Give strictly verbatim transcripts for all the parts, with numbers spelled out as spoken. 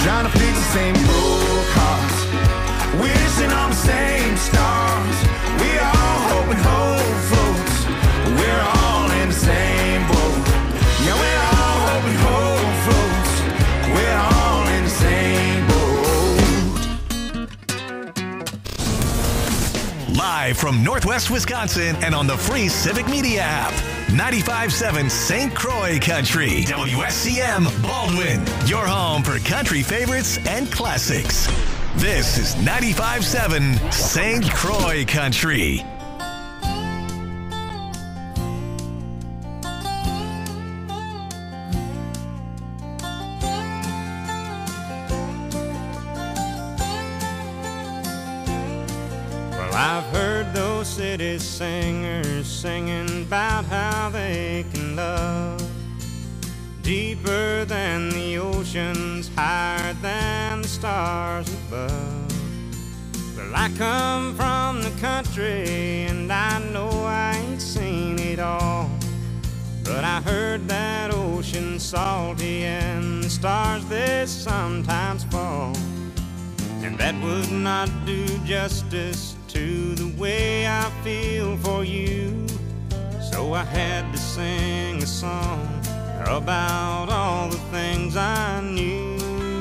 trying to fix the same broke hearts, wishing on the same stars. We all hoping hope floats, we're all in the same boat. Yeah, we're all hoping hope floats, we're all in the same boat. Live from Northwest Wisconsin and on the free Civic Media app. ninety-five point seven Saint Croix Country. W S C M Baldwin. Your home for country favorites and classics. This is ninety-five point seven Saint Croix Country. I've heard those city singers singing about how they can love deeper than the oceans, higher than the stars above. Well, I come from the country and I know I ain't seen it all, but I heard that ocean's salty and the stars they sometimes fall, and that would not do justice to the way I feel for you. So I had to sing a song about all the things I knew.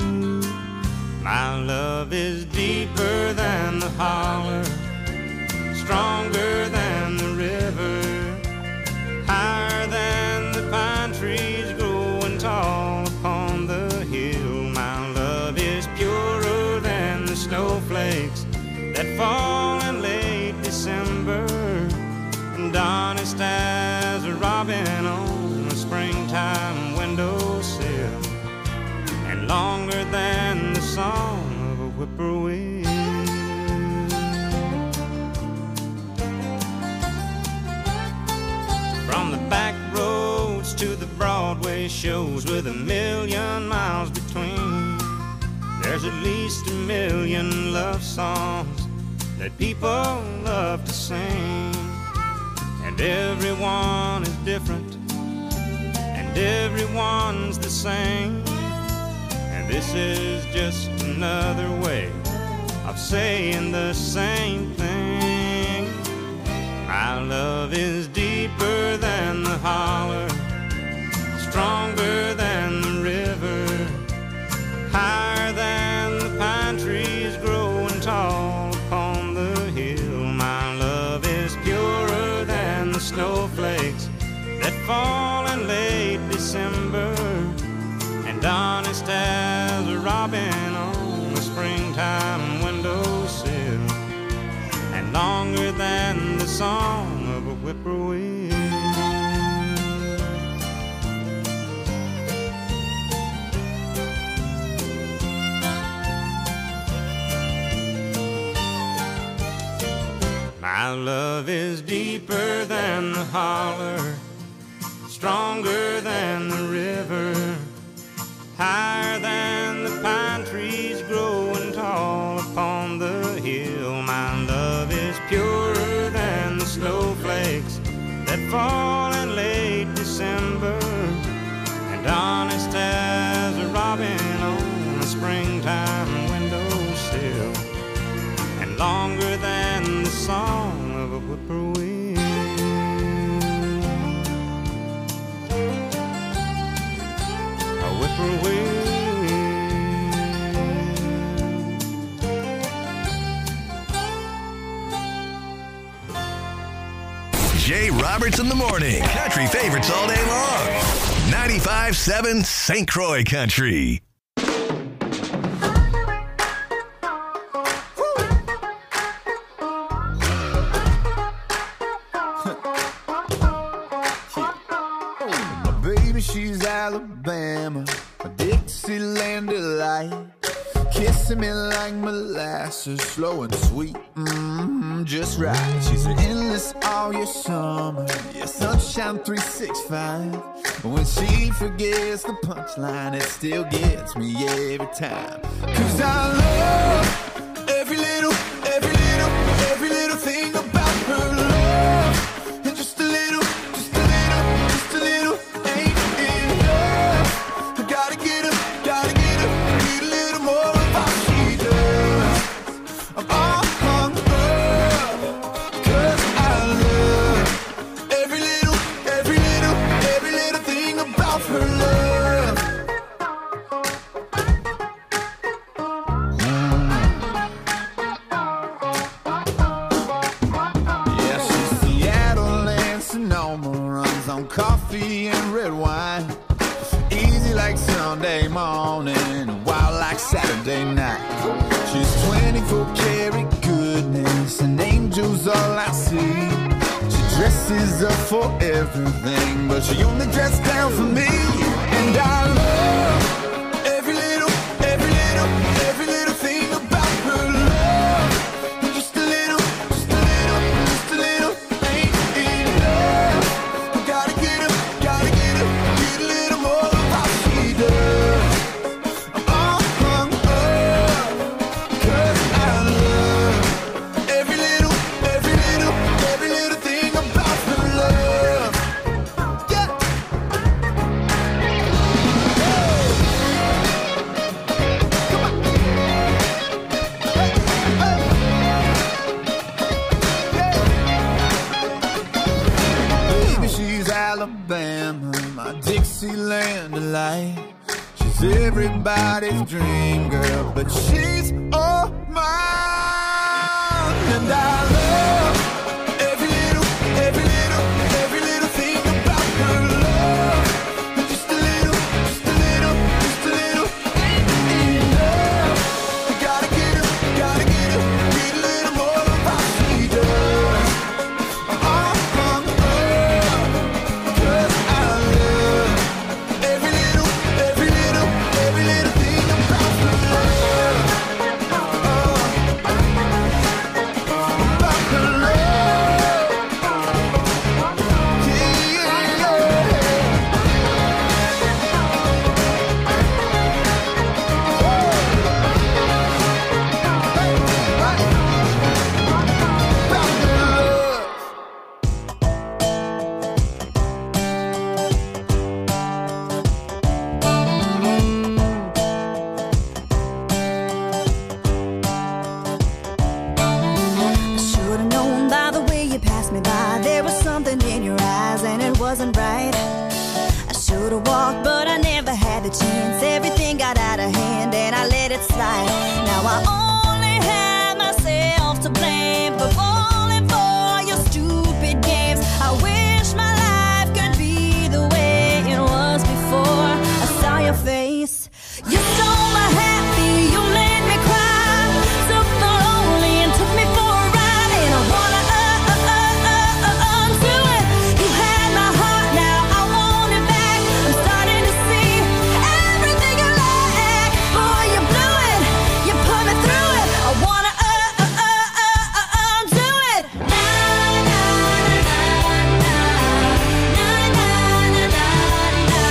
My love is deeper than the holler, stronger than the river, higher than the pine trees growing tall upon the hill. My love is purer than the snowflakes that fall in late December, and honest as a robin on a springtime windowsill, and longer than the song of a whippoorwill. From the back roads to the Broadway shows with a million miles between, there's at least a million love songs that people love to sing, and everyone is different, and everyone's the same, and this is just another way of saying the same thing. My love is deeper than the holler, stronger than the river, higher than the pine trees growing tall upon the hill. My love is purer than the snowflakes that fall in late December, and honest as a robin on a springtime windowsill, and longer than the song of a whippoorwill. My love is deeper than the holler, stronger than the river, higher than the pine trees growing tall upon the hill. My love is purer than the snowflakes that fall in late December, and honest as a robin on a springtime windowsill, and longer than the song of a whippoorwill. A whippoorwill. Jay Roberts in the morning. Country favorites all day long. ninety-five point seven Saint Croix Country. She's Alabama, a Dixieland delight, kissing me like molasses, slow and sweet, mm-hmm, just right. She's endless all your summer, yeah, sunshine three sixty-five. When she forgets the punchline, it still gets me every time. Cause I love every little, every little, every little thing about her love. And just a little, just a little, just a little ain't enough. I gotta get her, gotta get her, need a little morning, wild like Saturday night. She's twenty-four karat goodness, and angels all I see. She dresses up for everything, but she only dresses down for me. And I love every little, every little, every little thing about her love. Just a little, just a little, just a little, ain't enough. I gotta get her, gotta get her, get a little more of how she does. Oh, oh, oh, 'cause I love every little, every little, every little thing about her love. Yeah. Baby, she's Alabama, my Dixieland delight. She's everybody's dream girl, but she's all mine. And I love every little, every little, every little thing about her love. Just a little, just a little, just a little, ain't enough. I gotta get her, gotta get her, get a little more of how she does. Oh, oh, oh, 'cause I love every little, every little, every little thing about her love. Oh, about her love. Yeah, yeah, about her love. I should've known by the way you passed me by. There was something in your eyes and it wasn't right. I should've walked, but I never had the chance. Everything got out of hand and I let it slide. Now I only have myself to blame for falling for your stupid games. I wish my life could be the way it was before I saw your face. You stole my happy, you made me cry. Took the lonely and took me for a ride. And I wanna uh, uh, uh, uh, uh, undo it. You had my heart, now I want it back. I'm starting to see everything you lack. Boy, you blew it, you put me through it. I wanna uh, uh, uh, uh, uh, undo it. Na na na na na na na na na na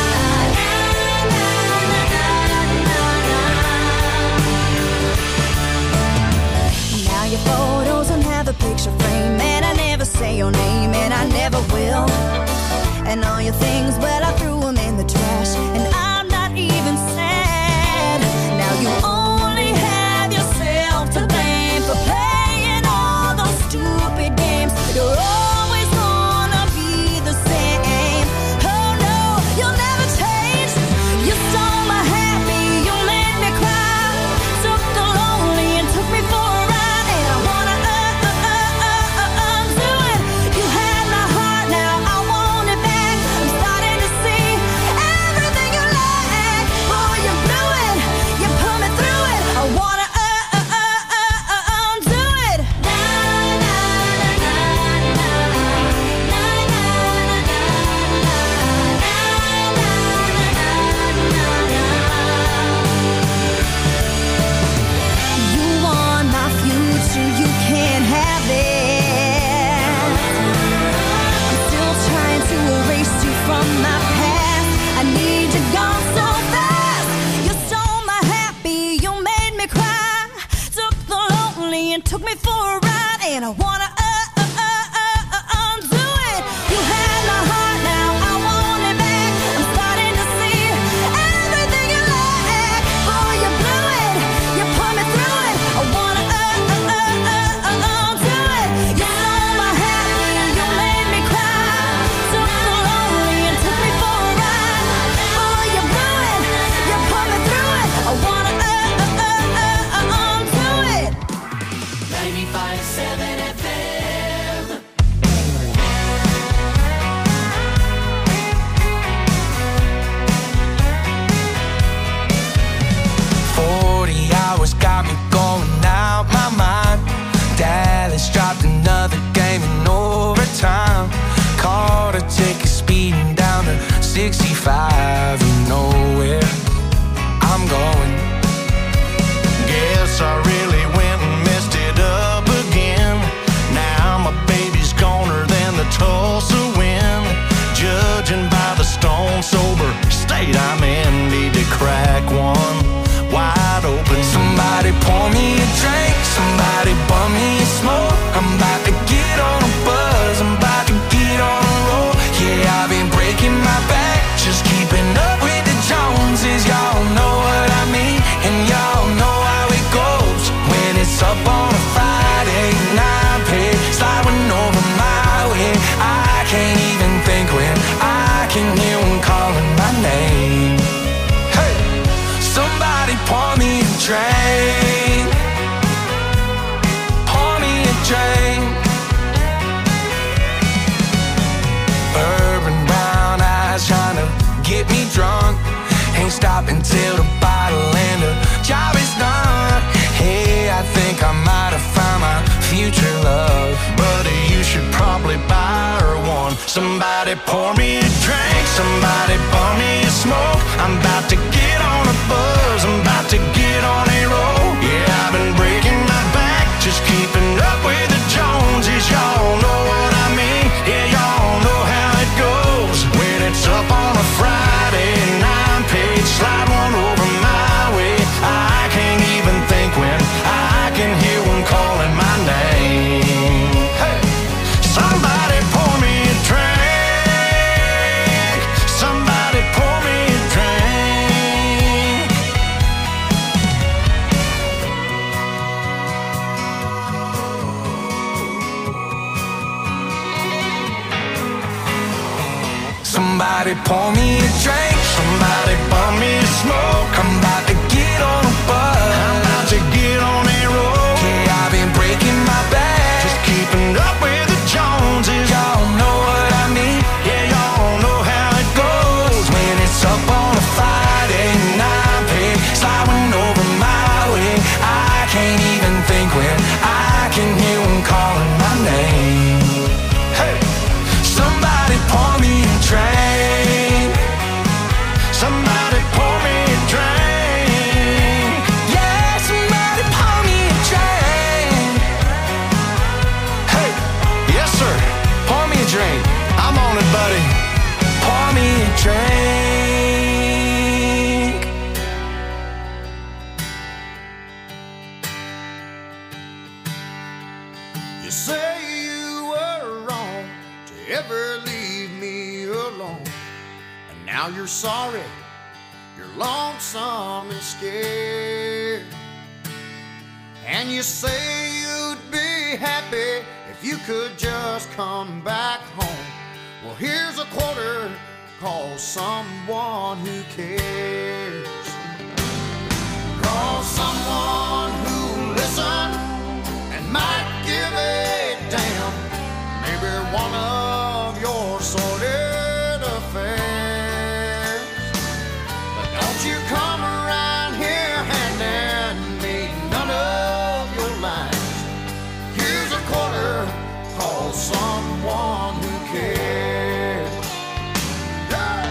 Now your photos don't have a picture frame, and I never say your name, and I never will. And all your things, well, I threw them in the trash, and I'm not even sad. Now you only have yourself to blame for playing all those stupid games. You're always gonna be the same. Oh no, you'll never change. You stole my happy, you made me cry. Took the lonely and took me for a ride. And I wanna uh, uh, uh, uh, uh, undo it. You had my heart, now I want it back. I'm starting to see everything you lack. Boy, you blew it, you put me through it. I wanna uh, uh, uh, uh, uh, undo it. Na na na na na na na You want my future, you can't have it. I'm still trying to erase you from my past. I need you gone so fast. You stole my happy, you made me cry. Took the lonely and took me for a ride. And I wanna uh, uh, uh, uh, uh, undo it. You had my heart, now I want it back. I'm starting to see everything you lack. Boy, you blew it, you put me through it. I wanna uh, uh, uh, uh, uh, undo it. You stole my happy, you made me cry. Took the lonely and took me for a ride. Boy, you blew it, you put me through it. I wanna uh, uh, uh, uh, uh, undo it. ninety-five point seven F M. guess I really went and messed it up again. Now my baby's goner than the Tulsa wind. Judging by the stone sober state I'm in, need to crack one wide open. Somebody pour me a drink, somebody bum me a smoke. I'm about to get on a buzz, I'm about to get on a roll. Yeah, I've been breaking my back, just keeping up with the Joneses. Y'all know what I mean, and y'all know how it goes. When it's up on a Friday night, pay sliding over my way. I can't even think when I can hear them calling my name. Hey, somebody pour me a drink, pour me a drink. Urban brown eyes trying to get me drunk. Ain't stopping till the bottle and the job is done. Hey, I think I might have found my future love. Buddy, you should probably buy her one. Somebody pour me a drink, somebody bum me a smoke. I'm about to get on a buzz, I'm about to get on a roll. Yeah, I've been breaking my back, just keeping up with the Joneses. Y'all know what I mean, yeah, y'all know how it goes. When it's up on a Friday nine page, slide one over my way. I can't even think when I can hear one calling my name. Hey, somebody pour me a drink, somebody pour me a drink. Somebody pour me a drink, somebody bum me a smoke. I'm about to get on a buzz, I'm about to get on a roll. Yeah, I've been breaking my back, just keeping up with the Joneses. Y'all know what I mean, yeah, y'all know how it goes. When it's up on a Friday night, pay sliding over my way. I can't even think when I can hear them calling my name. Hey, somebody pour me a drink, somebody pour me a drink. Yeah, somebody pour me a drink. Hey, yes sir, pour me a drink. I'm on it, buddy. Pour me a drink. You say you were wrong to ever leave me alone, and now you're sorry, you're lonesome and scared. And you say you'd be happy if you could just come back home. Well, here's a quarter, call someone who cares. Call someone who'll listen and might give a damn. Maybe one of your sordid affairs. But don't you come around here handing me none of your lines. Here's a quarter, call someone who cares. Yeah.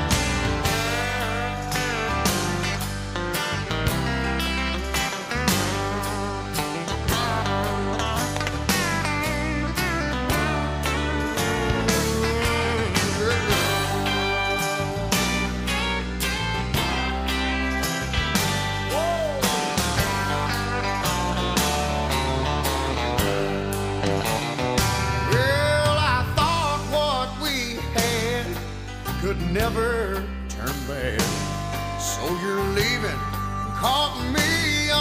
Well, I thought what we had could never turn bad. So you're leaving, caught me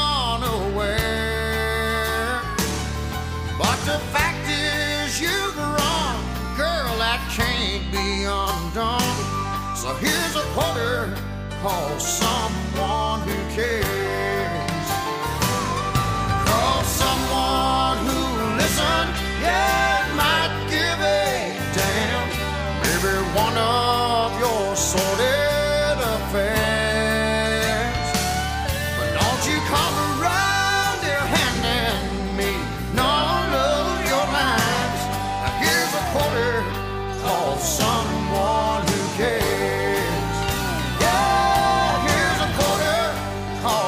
unaware. But the fact is you've run, girl, that can't be undone. So here's a quarter, call someone who cares. Call someone who listen, yeah, might give a damn. Maybe one of your sordid affairs. But don't you come around here handing me none of your lines. Now here's a quarter, call someone who cares. Yeah, here's a quarter, call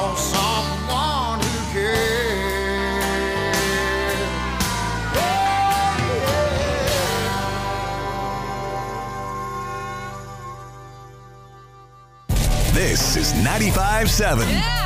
This is ninety-five seven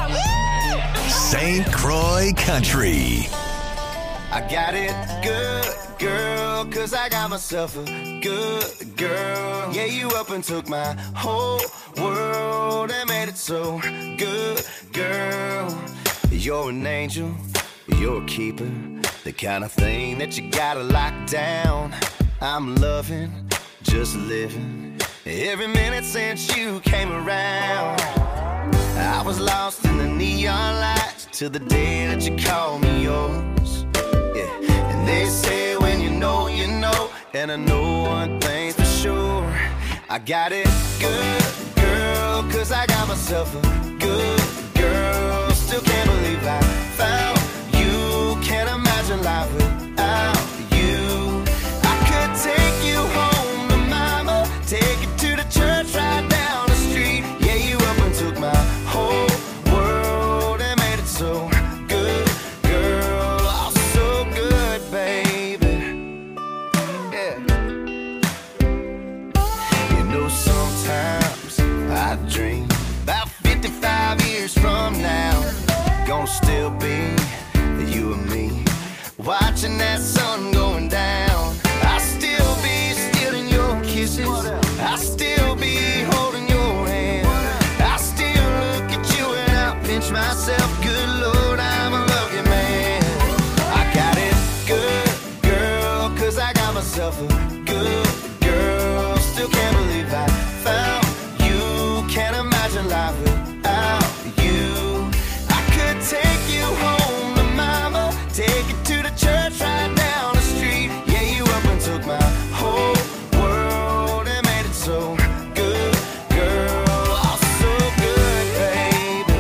Saint Croix Country. I got it good, girl, cause I got myself a good girl. Yeah, you up and took my whole world and made it so good, girl. You're an angel, you're a keeper, the kind of thing that you gotta lock down. I'm loving, just living, every minute since you came around. I was lost in the neon lights till the day that you called me yours. Yeah, and they say when you know, you know, and I know one thing's for sure. I got it good, girl, cause I got myself a good girl. Still can't believe I found you, can't imagine life without you. I could take you home to mama, take you to the church right down the street. Yeah, you up and took my whole world and made it so good, girl. Oh, so good, baby. Yeah. You know, sometimes I dream about fifty-five years from now, gonna still be you and me, watching that sun going down. I'll still be stealing your kisses, I'll still be holding your hand, I'll still look at you and I'll pinch myself. Good Lord, I'm a lucky man. I got it good, girl, cause I got myself a good girl. Still can't believe I found you, can't imagine life without you. I could take you home to mama, take you to the church right down the street. Yeah, you up and took my whole world and made it so good, girl. Oh, so good, baby.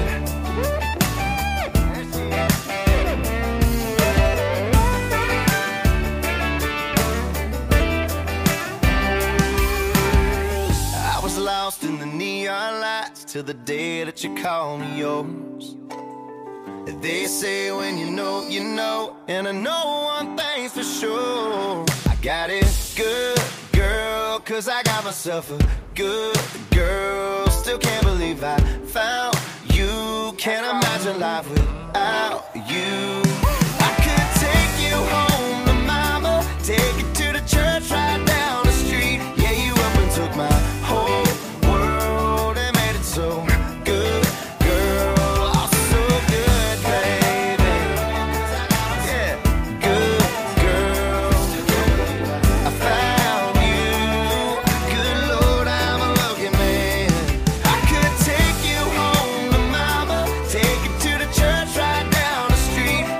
I was lost in the neon lights till the day that you called me yours. They say when you know, you know, and I know one thing's for sure. I got it good, girl, cause I got myself a good girl. Still can't believe I found you, can't imagine life without you. I could take you home to mama, take you to the church right down the street. Yeah, you up and took my whole world and made it so good, girl. Oh, so good, baby. Yeah, good girl. I found you. Good Lord, I'm a lucky man. I could take you home to mama, take you to the church right down the street.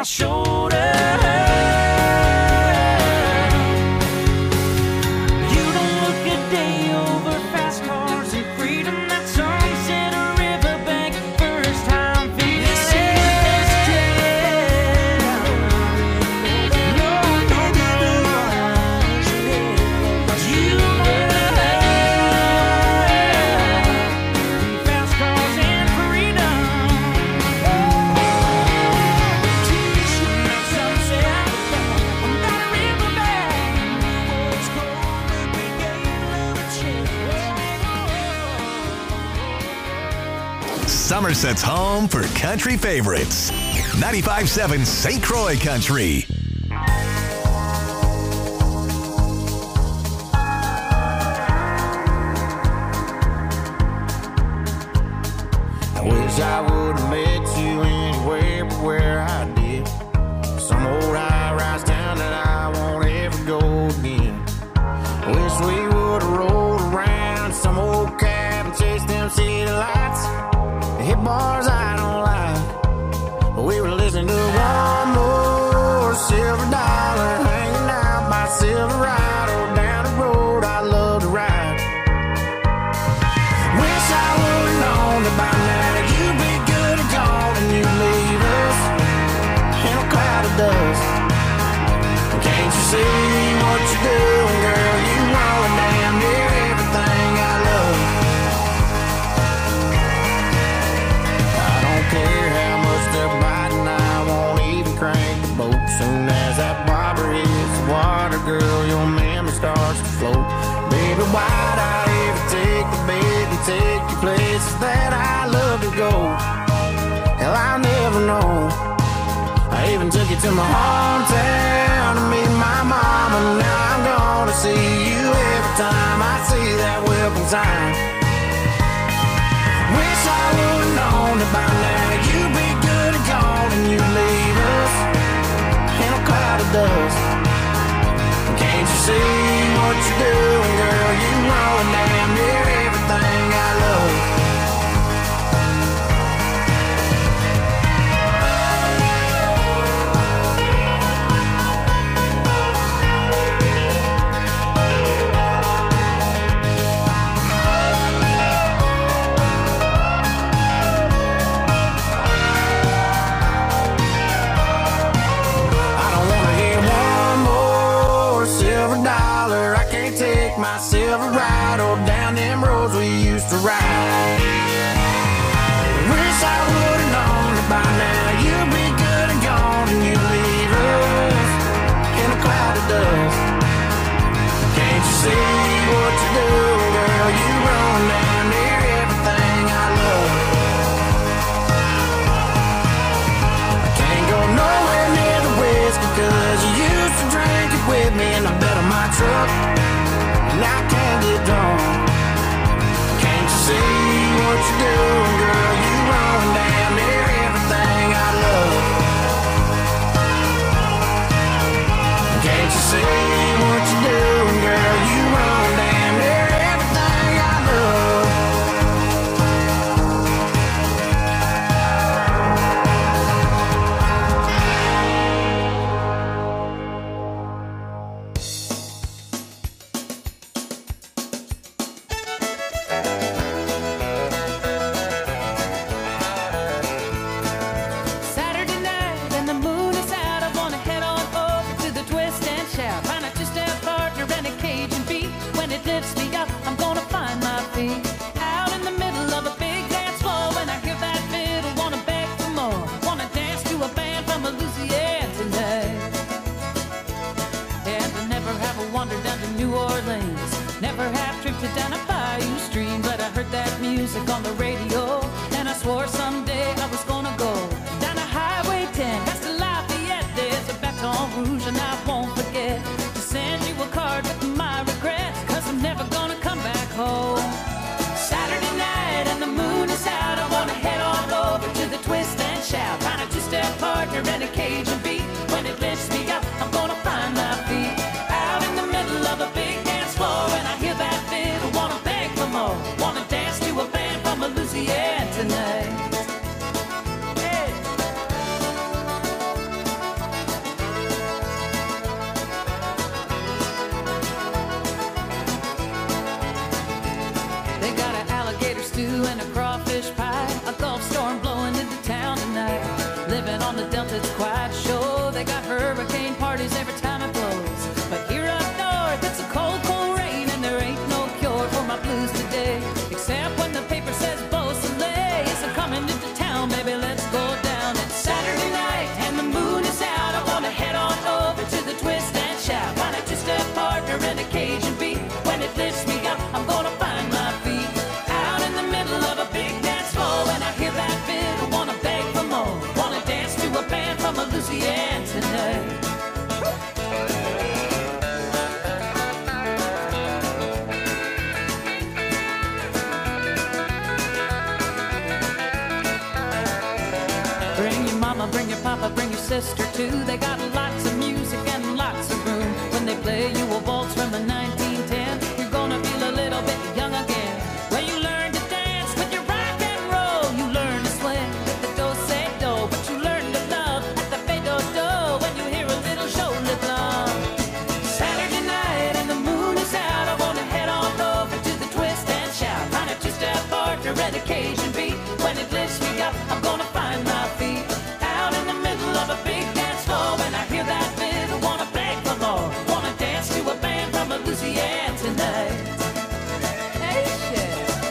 shoulder. You don't look a day over fast cars and freedom. That sunset or riverbank, first time feeling it. No, no, no. You love fast cars and freedom. Somerset's home for country favorites. ninety-five point seven Saint Croix Country. I wish I would have met you anywhere but where I did. Some old high-rise town that I won't ever go again. Wish we would have rolled around some old cab and chased them city lights. Hit bars I don't like, but we were listening to one more Silver Dollar, hanging out by Silverado, down the road I love to ride. Wish I would've known that by now you'd be good and gone and you'd leave us in a cloud of dust. Can't you see what you're doing, girl? You know damn near everything I love. Care how much they're biting, I won't even crank the boat. Soon as that bobber hits the water, girl, your memory starts to float. Baby, why'd I ever take the bait and take you places that I love to go? Hell, I'll never know. I even took you to my hometown to meet my mama. Now I'm gonna see you every time I see that welcome sign. Wish I would've known that by now you'd be good and gone and you'd leave us in a cloud of dust. Can't you see what you're doing, girl? You know damn near everything I love. My Silverado down them roads we used to ride. Wish I would've known that by now you'd be good and gone and you'd leave us in a cloud of dust. Can't you see what you're doing, girl? You run down near everything I love. I can't go nowhere near the whiskey cause you used to drink it with me in the bed of my truck. And I can't get drunk. Can't you see what you're doing, girl? You run down near everything I love. Can't you see what you're doing, girl? You run down near everything I love. Delta's quite sure they got hurricane parties every time it blows. But here up north, it's a cold, cold rain, and there ain't no cure for my blues today. Except when the paper says Beausoleil is coming into town, baby, let's go down. It's Saturday night, and the moon is out. I wanna head on over to the Twist and Shout. Find a two-step partner and a Cajun beat. When it lifts me up, I'm gonna find my feet. Out in the middle of a big dance floor, when I hear that fiddle, wanna beg for more. Wanna dance to a band from Louisiana tonight. Bring your mama, bring your papa, bring your sister too. They got lots of music and lots of room. When they play you a waltz from the nineteen ten, you're gonna feel a little bit young again. When you learn to dance with your rock and roll, you learn to swing with the do-say-do, but you learn to love at the fade-do-do when you hear a little show live long. Saturday night and the moon is out. I wanna head on over to the Twist and Shout. Find a two-step partner and a Cajun beat. When it lifts me up, I'm gonna find my feet. Out in the middle of a big dance floor, when I hear that fiddle, wanna beg for more. Wanna dance to a band from Louisiana tonight. Hey, shit.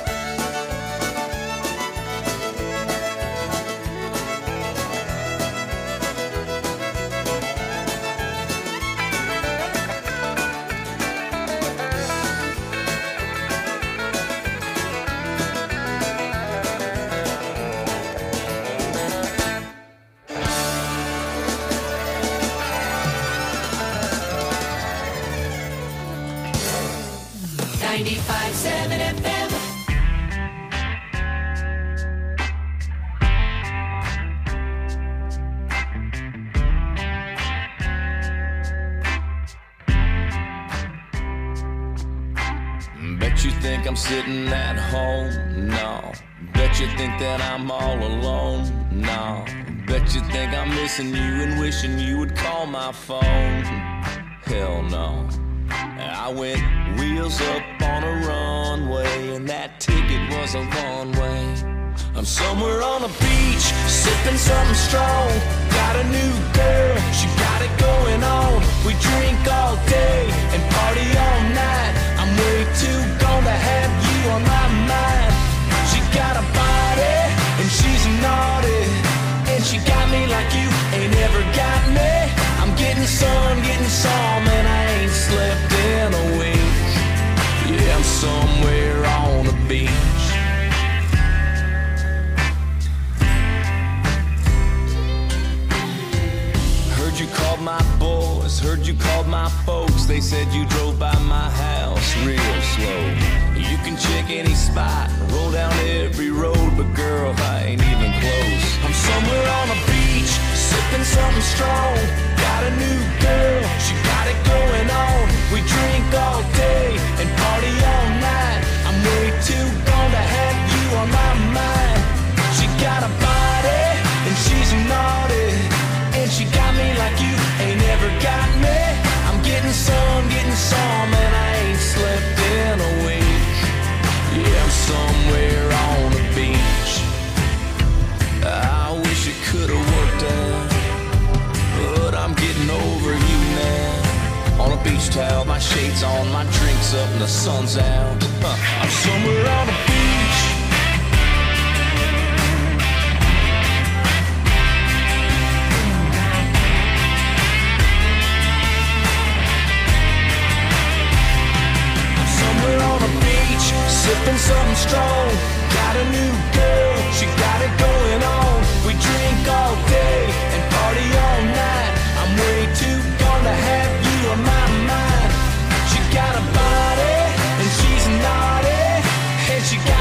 ninety-five seven F M. Bet you think I'm sitting at home? No. Bet you think that I'm all alone? No. Bet you think I'm missing you and wishing you would call my phone? Hell no. I went wheels up on a runway, and that ticket was a one way. I'm somewhere on a beach, sipping something strong. Got a new girl, she got it going on. We drink all day and party all night. I'm way too gone to have you on my mind. She got a body and she's naughty, and she got me like you ain't ever got me. I'm getting sun, getting some, and I ain't slept in a week. Yeah, I'm somewhere on the beach. Heard you called my boys, heard you called my folks. They said you drove by my house real slow. You can check any spot, roll down every road, but girl, I ain't even close. I'm somewhere on a beach, sipping something strong. Got a new girl, she got it going on. We drink all day and party all night. I'm way too gone to have you on my mind. She got a body and she's naughty, and she got me like you ain't ever got me. I'm getting some, getting some, and I ain't slept in a week. Yeah, I'm somewhere on the beach. I wish it could've worked out, but I'm getting over you now. On a beach towel, my shades on, my drinks up, and the sun's out. Huh. I'm somewhere on a beach. I'm somewhere on a beach, sipping something strong. Got a new girl, she got it going on. We drink all day and party all night. I'm way too gone to have you on my mind. She got a body and she's naughty, and she got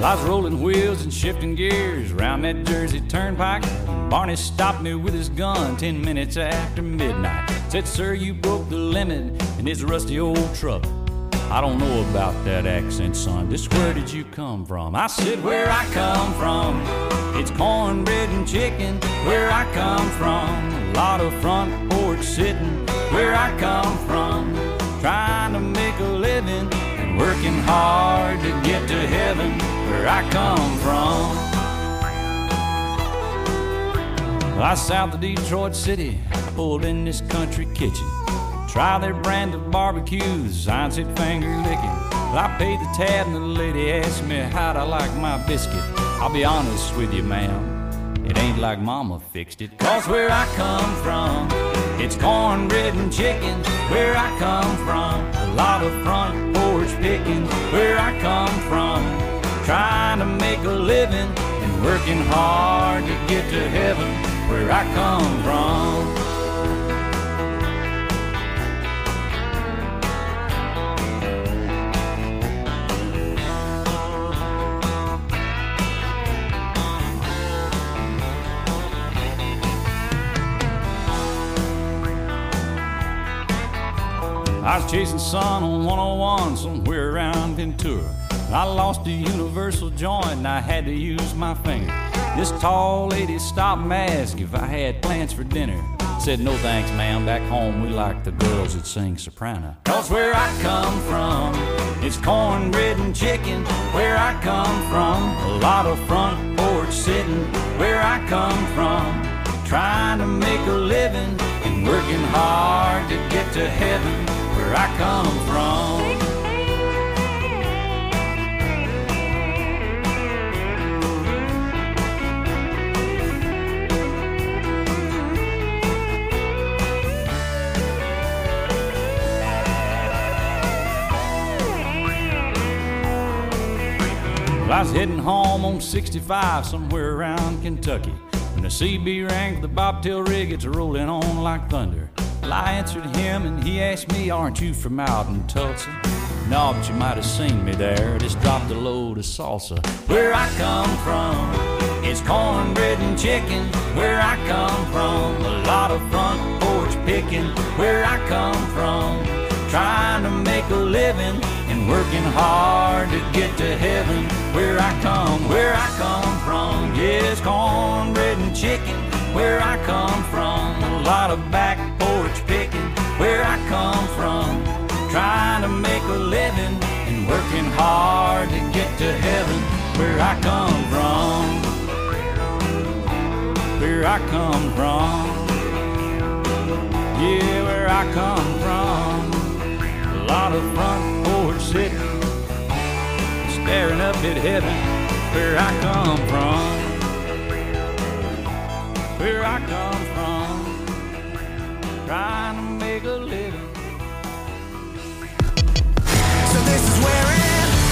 I was rolling wheels and shifting gears around that Jersey Turnpike. Barney stopped me with his gun ten minutes after midnight. Said, sir, you broke the limit in this rusty old truck. I don't know about that accent, son. Just where did you come from? I said, where I come from, it's cornbread and chicken. Where I come from, a lot of front porch sitting. Where I come from, trying to make a living and working hard to get to heaven. Where I come from, I south of Detroit City, pulled in this country kitchen. Try their brand of barbecues, I said finger licking. Well, I paid the tab and the lady asked me how'd I like my biscuit. I'll be honest with you, ma'am, it ain't like mama fixed it. Cause where I come from, it's cornbread and chicken. Where I come from, a lot of front porch picking. Where I come from, trying to make a living and working hard to get to heaven. Where I come from, I was chasing sun on one oh one somewhere around Ventura. I lost a universal joint and I had to use my finger. This tall lady stopped and asked if I had plans for dinner. Said, no thanks, ma'am, back home we like the girls that sing soprano. Cause where I come from, it's cornbread and chicken. Where I come from, a lot of front porch sitting. Where I come from, trying to make a living and working hard to get to heaven. Where I come from, well, I was heading home on sixty-five somewhere around Kentucky when the C B rang for the bobtail rig. It's rolling on like thunder. Well, I answered him and he asked me, aren't you from out in Tulsa? No, but you might have seen me there. Just dropped a load of salsa. Where I come from, it's cornbread and chicken. Where I come from, a lot of front porch picking. Where I come from, trying to make a living and working hard to get to heaven. Where I come, where I come from, yes, cornbread and chicken. Where I come from, a lot of back porch picking. Where I come from, trying to make a living and working hard to get to heaven. Where I come from, where I come from, yeah, where I come from, a lot of front porch sitting, staring up at heaven. Where I come from, where I come from, trying to make a living. So this is where it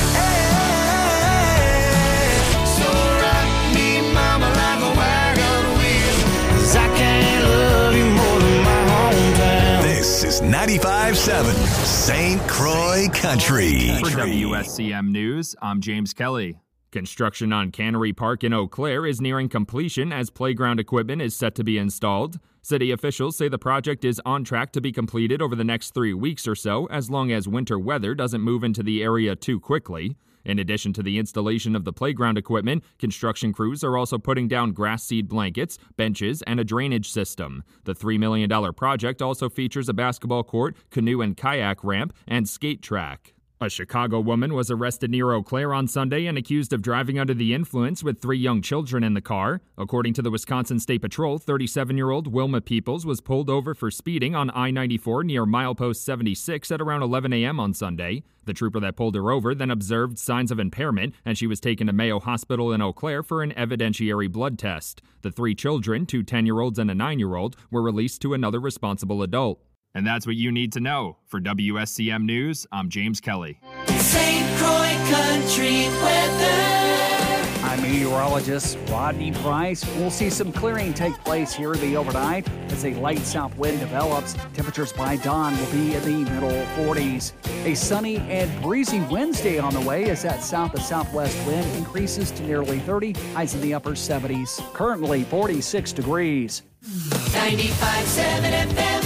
is. So rock me, mama, like a wagon wheel, 'cause I can't love you more than my hometown. This is ninety-five point seven Saint Croix Country. For W S C M News, I'm James Kelly. Construction on Cannery Park in Eau Claire is nearing completion as playground equipment is set to be installed. City officials say the project is on track to be completed over the next three weeks or so, as long as winter weather doesn't move into the area too quickly. In addition to the installation of the playground equipment, construction crews are also putting down grass seed blankets, benches, and a drainage system. The three million dollars project also features a basketball court, canoe and kayak ramp, and skate track. A Chicago woman was arrested near Eau Claire on Sunday and accused of driving under the influence with three young children in the car. According to the Wisconsin State Patrol, thirty-seven-year-old Wilma Peoples was pulled over for speeding on I ninety-four near milepost seventy-six at around eleven a.m. on Sunday. The trooper that pulled her over then observed signs of impairment, and she was taken to Mayo Hospital in Eau Claire for an evidentiary blood test. The three children, two ten-year-olds and a nine-year-old, were released to another responsible adult. And that's what you need to know. For W S C M News, I'm James Kelly. Saint Croix Country weather. I'm meteorologist Rodney Price. We'll see some clearing take place here in the overnight as a light south wind develops. Temperatures by dawn will be in the middle forties. A sunny and breezy Wednesday on the way as that south to southwest wind increases to nearly thirty, highs in the upper seventies. Currently forty-six degrees. ninety-five point seven F M.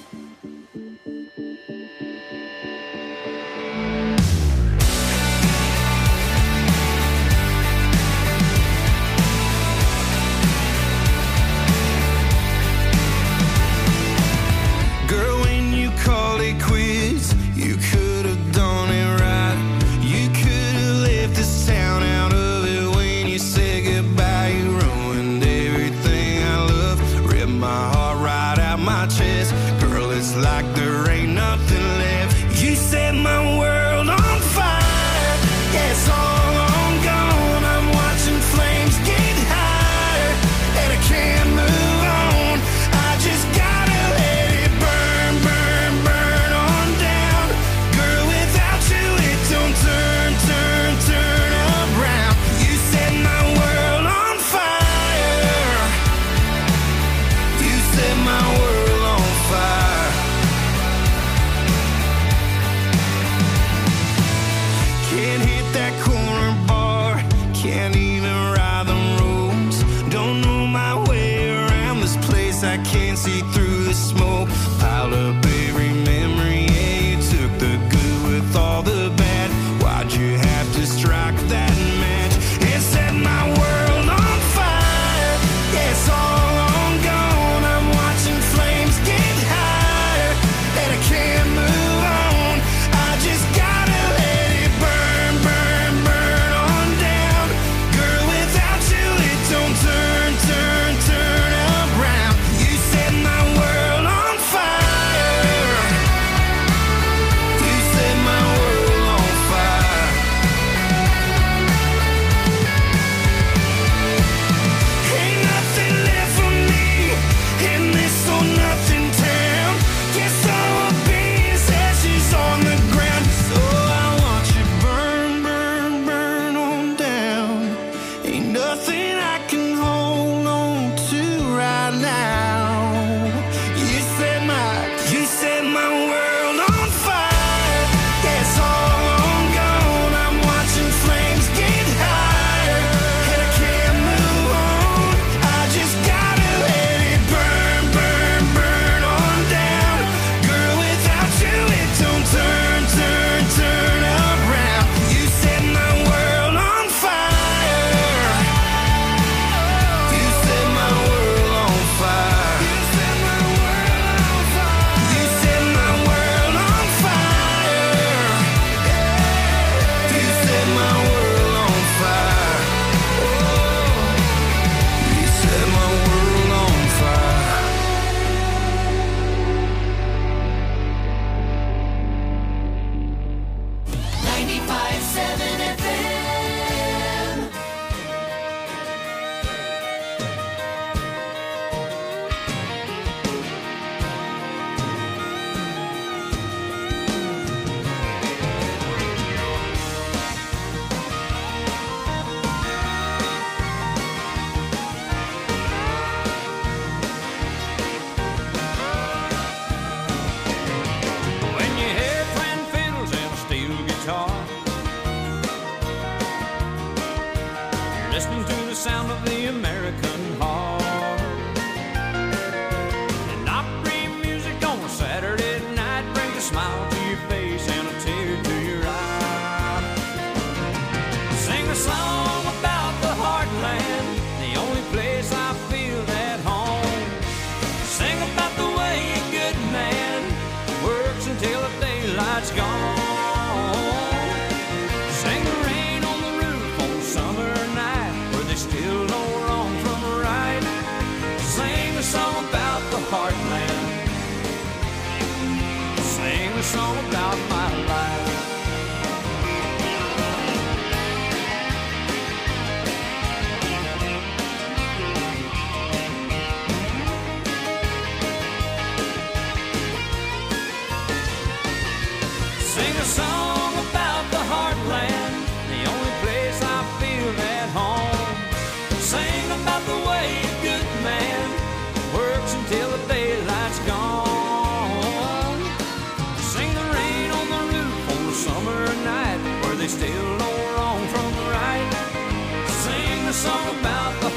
Sing a song about the heartland, the only place I feel at home.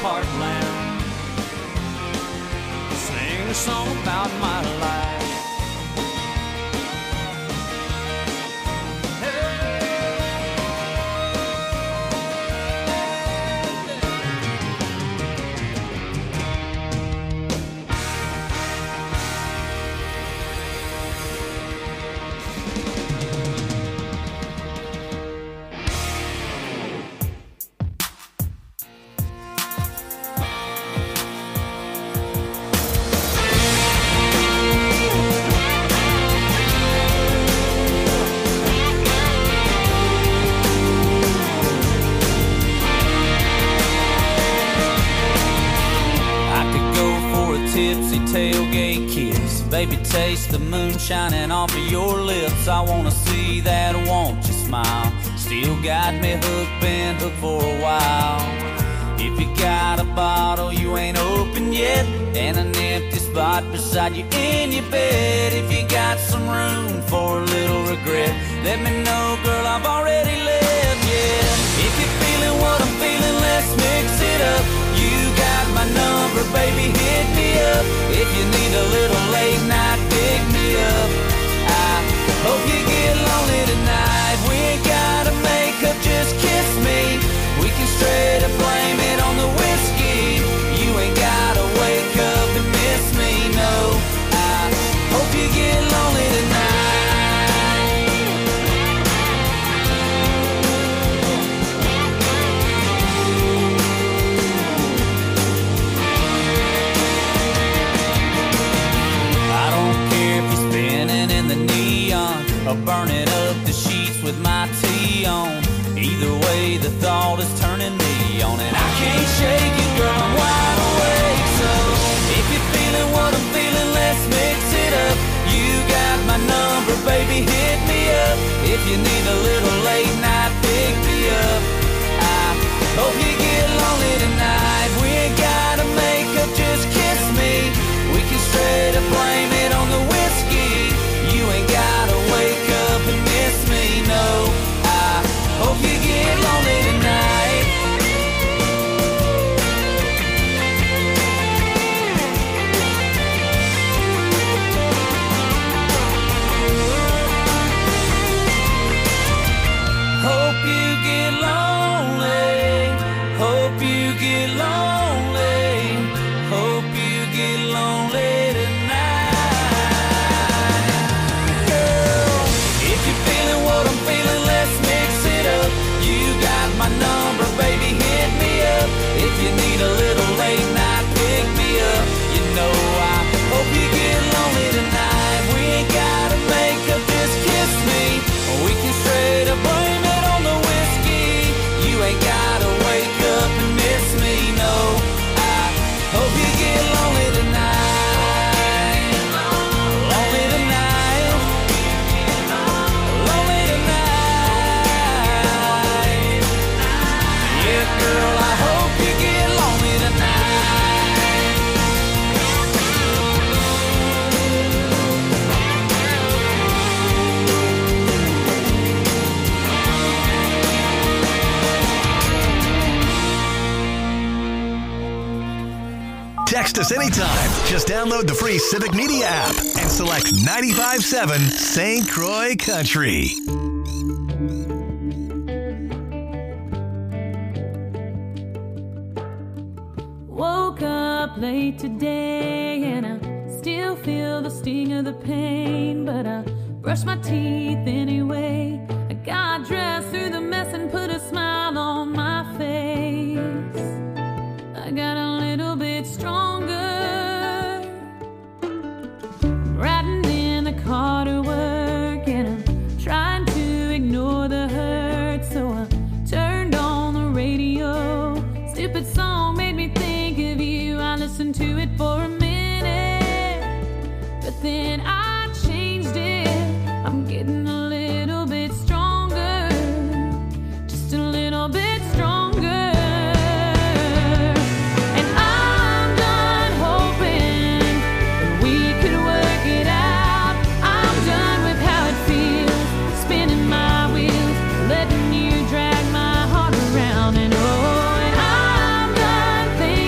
heartland. Sing a song about my life. Tipsy tailgate kiss, baby, taste the moon shining off of your lips. I wanna see that, won't you smile? Still got me hooked, been hooked for a while. If you got a bottle you ain't open yet, and an empty spot beside you in your bed, if you got some room for a little regret, let me know, girl, I've already left, yeah. If you're feeling what I'm feeling, let's mix it up. You got my number, baby, hit me up. If you need a little late night, pick me up. I hope you get lonely tonight. We ain't gotta make up, just kiss me. We can straight up blame it on the whiskey. You ain't gotta wake up and miss me, no. I hope you get lonely tonight. Or burning up the sheets with my tea on. Either way, the thought is turning me on, and I can't shake it, girl, I'm wide awake. So if you're feeling what I'm feeling, let's mix it up. You got my number, baby, hit me up. If you need a little late night, pick me up. I hope you get lonely tonight. We ain't gotta make up, just kiss me. We can straight up blame it on the whiskey. You ain't gotta wake up and miss me, no. I hope you get lonely tonight. Hope you get lonely. Hope you get lonely. Hope you get lonely tonight. My number, baby, hit me up. If you need a little late night, pick me up. You know I hope you get lonely tonight. We ain't gotta make up, just kiss me. We can straight up blame it on the whiskey. You ain't gotta wake up and miss me, no. I hope you get lonely tonight. Lonely tonight. Lonely tonight. Girl, I hope you get lonely tonight. Text us anytime. Just download the free Civic Media app and select ninety-five point seven Saint Croix Country. Woke up late today and I still feel the sting of the pain, but I brushed my teeth anyway. I got dressed through the mess and put a smile on my face. I got a little bit stronger, riding in the car to work, and I'm trying to ignore the hurt, so I turned on the radio. Stupid song made me think of you. I listened to it for a minute, but then I changed it. I'm getting a little bit stronger, just a little bit stronger. And I'm done hoping that we could work it out. I'm done with how it feels, spinning my wheels, letting you drag my heart around. And oh, and I'm done thinking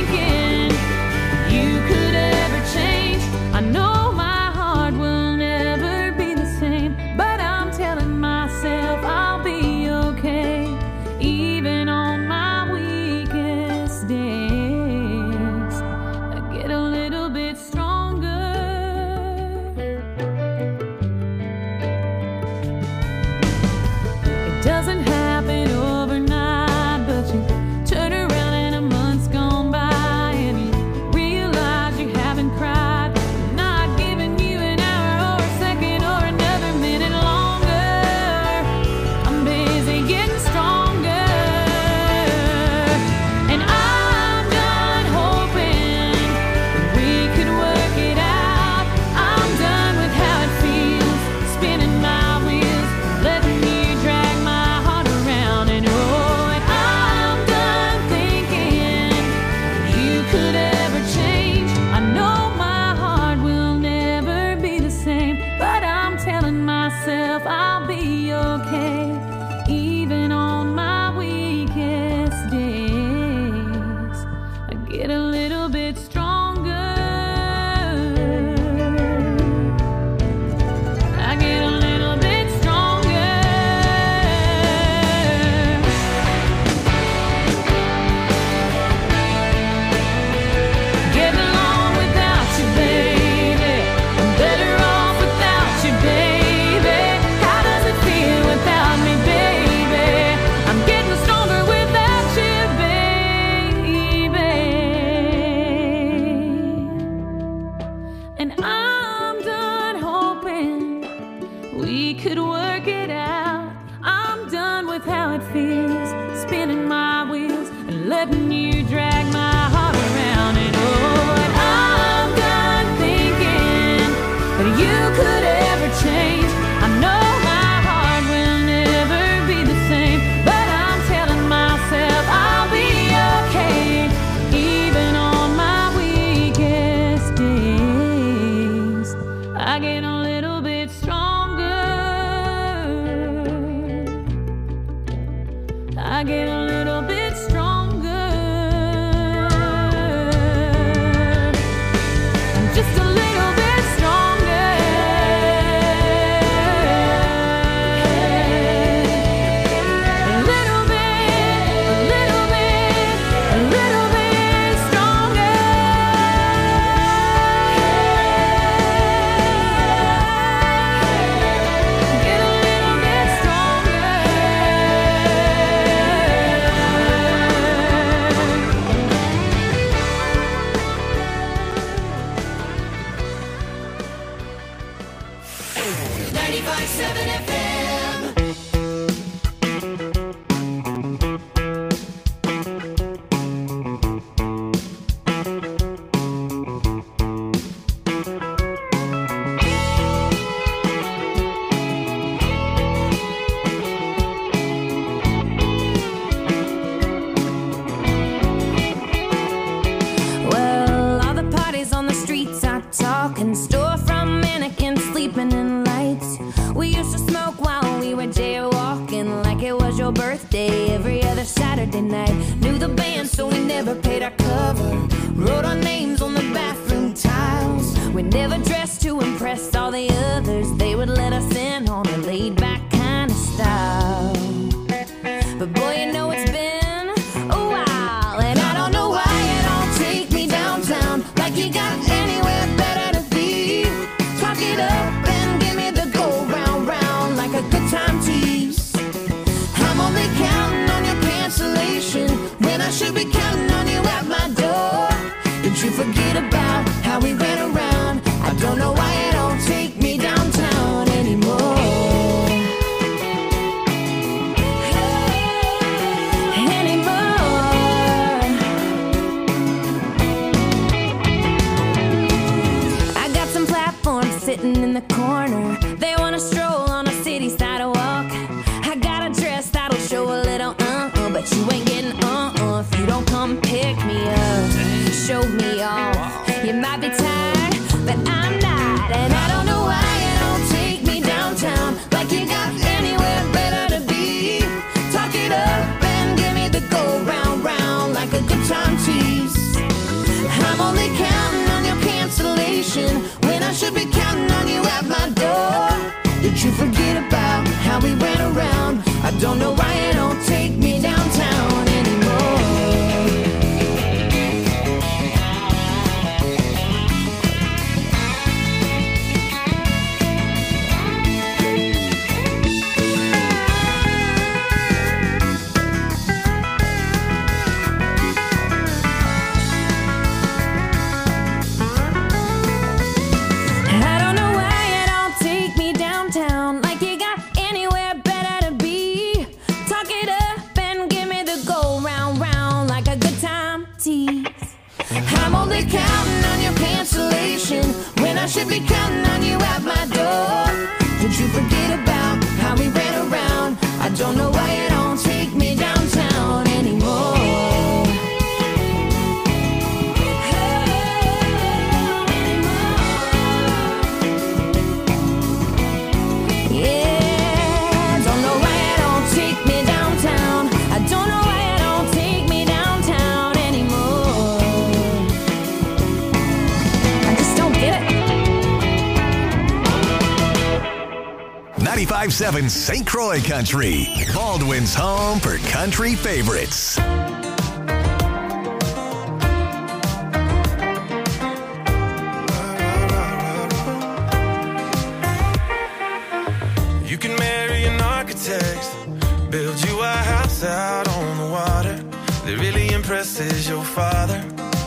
could work it out. I'm done with how it feels, spinning my wheels and letting you drag my heart around. And oh, and I'm done thinking that you could ever change. I know my heart will never be the same, but I'm telling myself I'll be okay, even on my weakest days. I get a little bit stronger. I get a little bit stronger. Just a little bit stronger. A little bit, a little bit, a little bit stronger. Get a little bit stronger. ninety-five seven F M. Well, all the parties on the streets are talking, storefront mannequins sleeping in lights. We used to smoke while we were jaywalking, like it was your birthday every other Saturday night. Knew the band, so we never paid our cover. Wrote our names on the bathroom tiles. We never dressed to impress all the others. They would let us in on a laid-back kind of style. But boy, you know it's been a while, and I don't know why you don't take me downtown, like you got anywhere better to be. Talk it up and give me the go round round, like a good time tease. I'm only counting on your cancellation when I should be counting on you at my door. Did you forget about how we ran around? I don't know why you don't take me downtown anymore. Sitting in the corner, they wanna stroll on a city sidewalk. I got a dress that'll show a little uh-uh, but you ain't getting uh-uh if you don't come pick me up, show me off. You might be tired, but I'm not, and I don't know why you don't take me downtown, like you got anywhere better to be. Talk it up and give me the go round round, like a good time tease. I'm only counting on your cancellation when I should be counting on you at my door. Did you forget about how we ran around? I don't know why you don't take me downtown anymore. I'm only counting on your cancellation when I should be counting on you at my door. Did you forget about how we ran around? I don't know why you don't take me downtown anymore. Yeah, don't know why you don't take me downtown. I don't know why you don't take me downtown anymore. I just don't get it. ninety-five point seven Saint Croix Country, Baldwin's home for country favorites. You can marry an architect, build you a house out on the water that really impresses your father.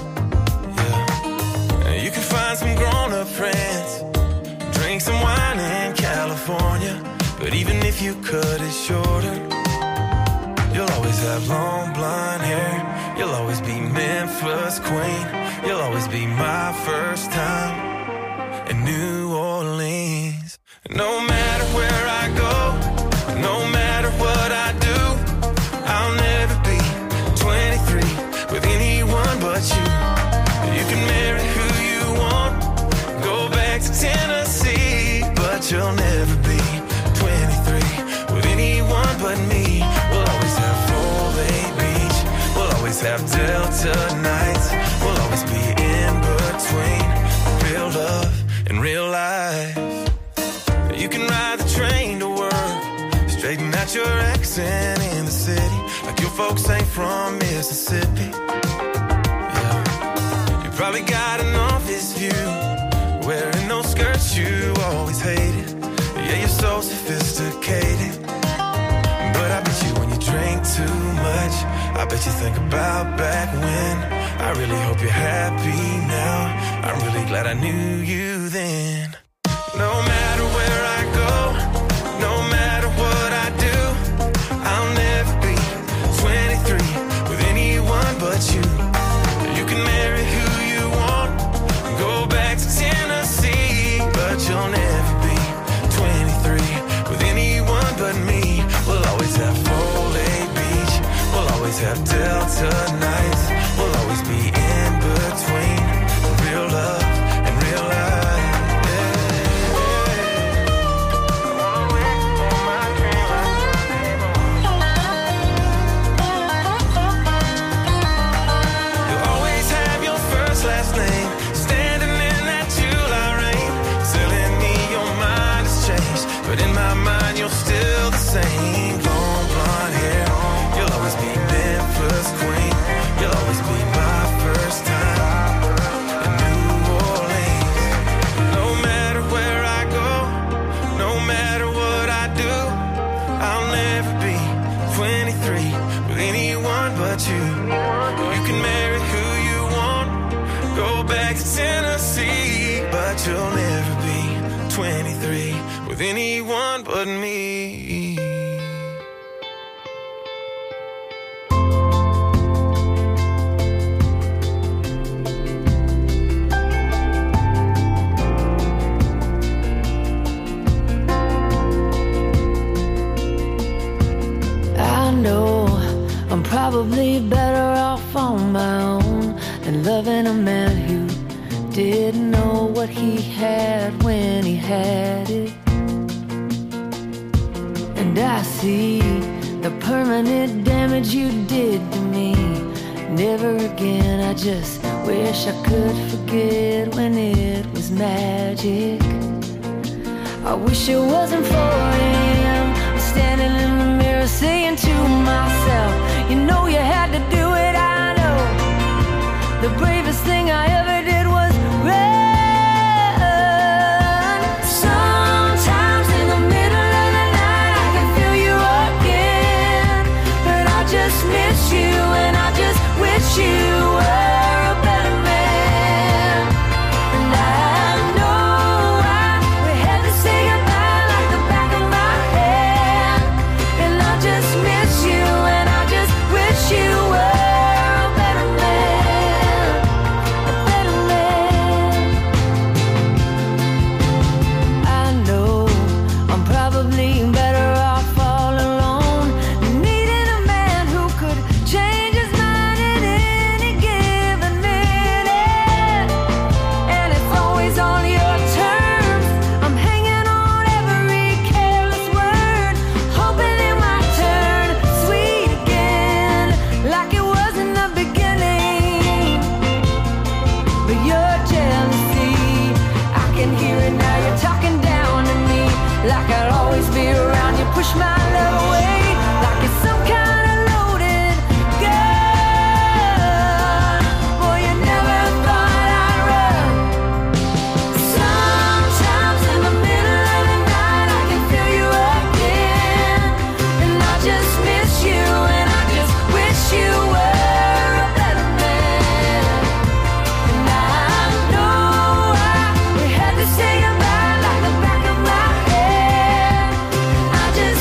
Yeah. You can find some grown-up friends, drink some wine in California, But even if you cut it shorter, you'll always have long blonde hair. You'll always be Memphis queen. You'll always be my first time in New Orleans. No matter where I go, no matter what I do, I'll never be twenty-three with anyone but you. You can marry who you want, go back to Tennessee, but you'll never be twenty-three with anyone but me. We'll always have Full Bay Beach, we'll always have Delta nights, we'll always be in between real love and real life. You can ride the train to work, straighten out your accent in the city, like your folks ain't from Mississippi. Yeah. You probably got an office view, wearing those skirts you always hated. Yeah, you're so sophisticated, but I bet you when you drink too much, I bet you think about back when. I really hope you're happy now, I'm really glad I knew you then. No matter where I go, no matter what I do, I'll never be twenty-three with anyone but you. You can marry who you want, go back to Tennessee, but you'll never be twenty-three with anyone but me. We'll always have Full Bay Beach, we'll always have Delta nights, we'll always be in between real love and real life. Last name, standing in that July rain, telling me your mind has changed, but in my mind you're still the same. Long blonde hair, you'll always be Memphis queen, you'll always be my first time in New Orleans. No matter where I go, no matter what I do, I'll never be twenty-three with anyone but you. You can marry who you want, go back to Tennessee, but you'll never be twenty-three with anyone but me. I know I'm probably better off on my own than loving a man who didn't know what he had when he had it. And I see the permanent damage you did to me. Never again, I just wish I could forget when it was magic. I wish it wasn't four a.m. I'm standing in the mirror saying to myself, you know you had to do it, I know. The brain